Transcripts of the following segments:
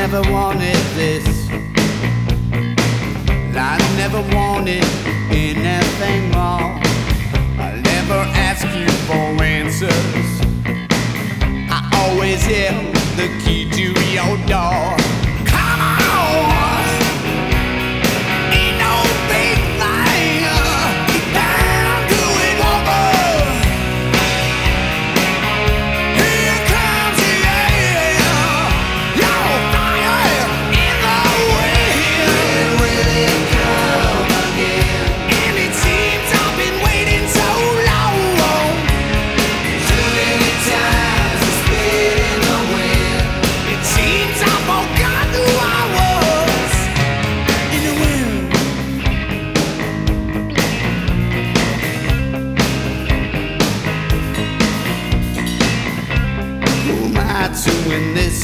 never wanted this. I never wanted anything more. I never asked you for answers. I always held the key to your door. Come on, ain't no big thing. Get down to it, woman. Here comes the air. Your fire in the wind. Will it come again? And it seems I've been waiting so long. Too many times to spit in the wind. It seems I forgot who I was in the wind. Who am I doing this?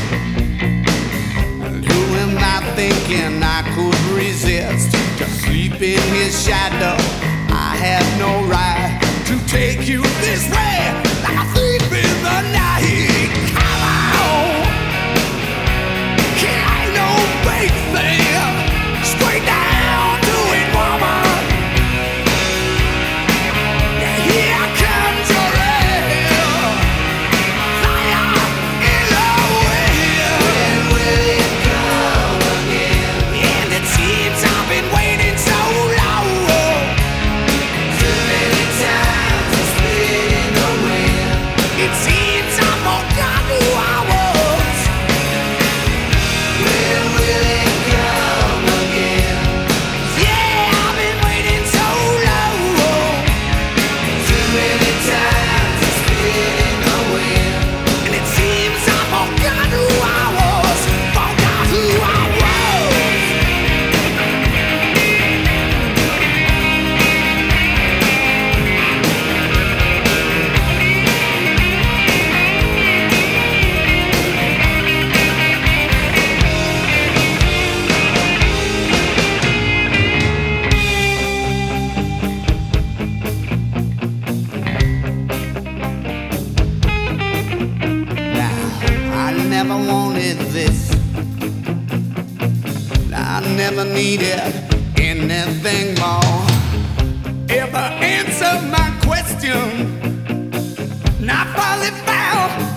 And who am I thinking I could resist? To sleep in his shadow, I have no right to take you this way, like a thief in the night. Come on, ain't no big thing. Straight down to it, woman. Here comes your air. Fire in the wind. Will it come again? And it seems I've been waiting so long. Too many times to spit in the wind. It seems I forgot who I was. When will it come again? Yeah, I've been waiting so long. Too many times to spit in the wind. And it seems I forgot who I was. Forgot who I was. Now, I never wanted this. I never needed anything more. Ever answer my question? And I finally found